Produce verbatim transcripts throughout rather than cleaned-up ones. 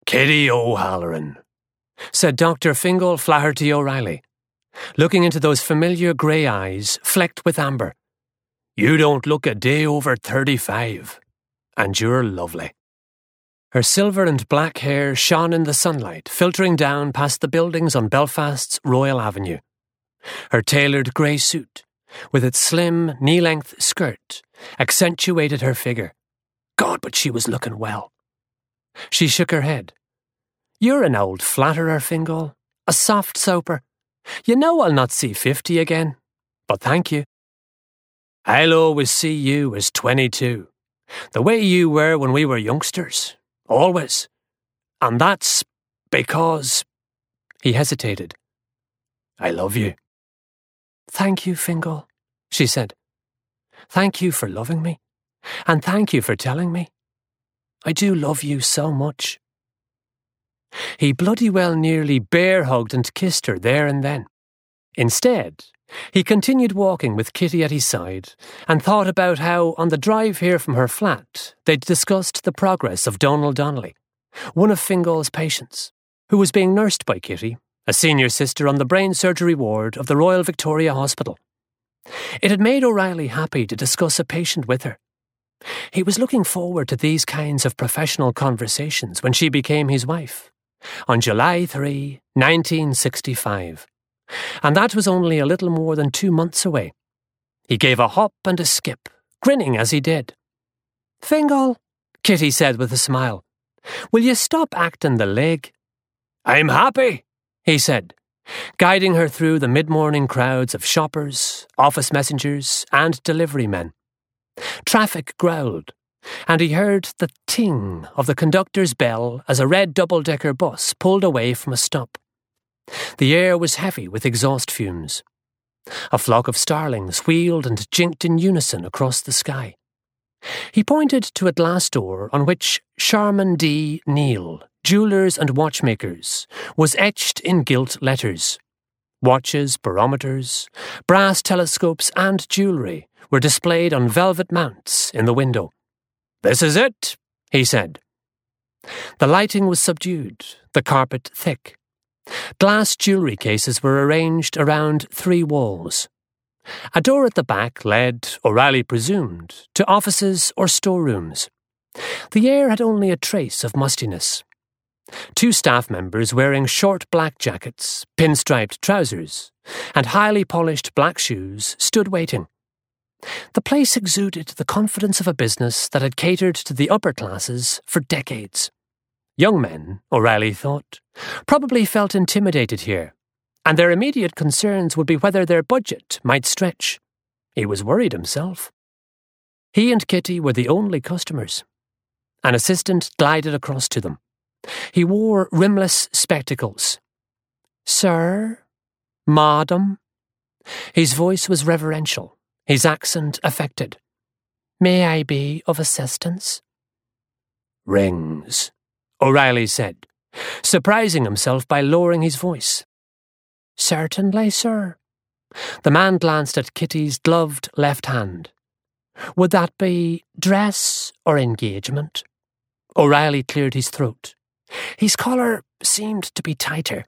Kitty O'Halloran, said Doctor Fingal Flaherty O'Reilly, looking into those familiar grey eyes flecked with amber. You don't look a day over thirty-five, and you're lovely. Her silver and black hair shone in the sunlight, filtering down past the buildings on Belfast's Royal Avenue. Her tailored grey suit, with its slim, knee-length skirt, accentuated her figure. God, but she was looking well. She shook her head. You're an old flatterer, Fingal, a soft soaper. You know I'll not see fifty again, but thank you. I'll always see you as twenty-two, the way you were when we were youngsters, always. And that's because... He hesitated. I love you. Thank you, Fingal, she said. Thank you for loving me, and thank you for telling me. I do love you so much. He bloody well nearly bear-hugged and kissed her there and then. Instead, he continued walking with Kitty at his side and thought about how, on the drive here from her flat, they'd discussed the progress of Donald Donnelly, one of Fingal's patients, who was being nursed by Kitty, a senior sister on the brain surgery ward of the Royal Victoria Hospital. It had made O'Reilly happy to discuss a patient with her. He was looking forward to these kinds of professional conversations when she became his wife, on July third, nineteen sixty-five. And that was only a little more than two months away. He gave a hop and a skip, grinning as he did. Fingal, Kitty said with a smile, will you stop acting the leg? I'm happy, he said, guiding her through the mid-morning crowds of shoppers, office messengers, and delivery men. Traffic growled, and he heard the ting of the conductor's bell as a red double-decker bus pulled away from a stop. The air was heavy with exhaust fumes. A flock of starlings wheeled and jinked in unison across the sky. He pointed to a glass door on which Sharman D. Neal, Jewellers and Watchmakers, was etched in gilt letters. Watches, barometers, brass telescopes and jewellery were displayed on velvet mounts in the window. This is it, he said. The lighting was subdued, the carpet thick. Glass jewellery cases were arranged around three walls. A door at the back led, O'Reilly presumed, to offices or storerooms. The air had only a trace of mustiness. Two staff members wearing short black jackets, pinstriped trousers, and highly polished black shoes stood waiting. The place exuded the confidence of a business that had catered to the upper classes for decades. Young men, O'Reilly thought, probably felt intimidated here, and their immediate concerns would be whether their budget might stretch. He was worried himself. He and Kitty were the only customers. An assistant glided across to them. He wore rimless spectacles. Sir? Madam? His voice was reverential, his accent affected. May I be of assistance? Rings, O'Reilly said, surprising himself by lowering his voice. Certainly, sir. The man glanced at Kitty's gloved left hand. Would that be dress or engagement? O'Reilly cleared his throat. His collar seemed to be tighter.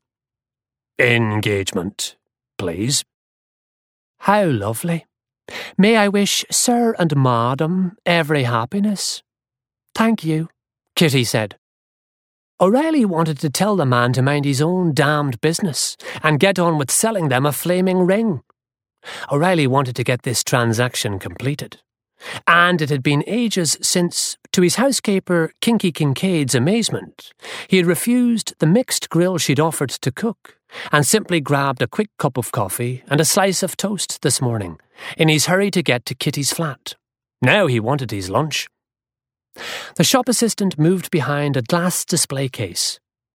Engagement, please. How lovely. May I wish sir and madam every happiness? Thank you, Kitty said. O'Reilly wanted to tell the man to mind his own damned business and get on with selling them a flaming ring. O'Reilly wanted to get this transaction completed. And it had been ages since, to his housekeeper Kinky Kincaid's amazement, he had refused the mixed grill she'd offered to cook and simply grabbed a quick cup of coffee and a slice of toast this morning in his hurry to get to Kitty's flat. Now he wanted his lunch. The shop assistant moved behind a glass display case.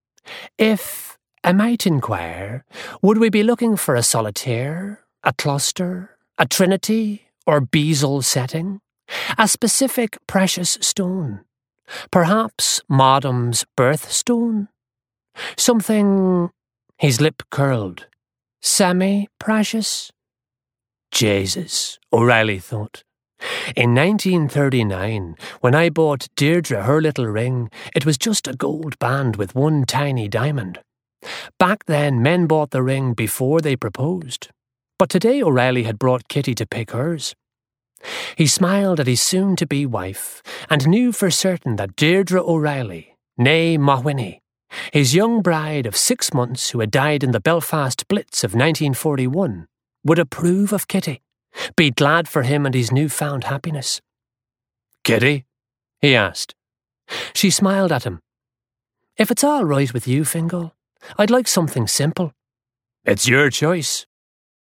If I might inquire, would we be looking for a solitaire, a cluster, a trinity, or bezel setting? A specific precious stone? Perhaps Madam's birthstone? Something... His lip curled. Semi-precious? Jesus, O'Reilly thought. In nineteen thirty-nine, when I bought Deirdre her little ring, it was just a gold band with one tiny diamond. Back then, men bought the ring before they proposed. But today O'Reilly had brought Kitty to pick hers. He smiled at his soon-to-be wife and knew for certain that Deirdre O'Reilly, née Mawhinny, his young bride of six months who had died in the Belfast Blitz of nineteen forty-one, would approve of Kitty, be glad for him and his newfound happiness. "Kitty?" he asked. She smiled at him. "If it's all right with you, Fingal, I'd like something simple." "It's your choice,"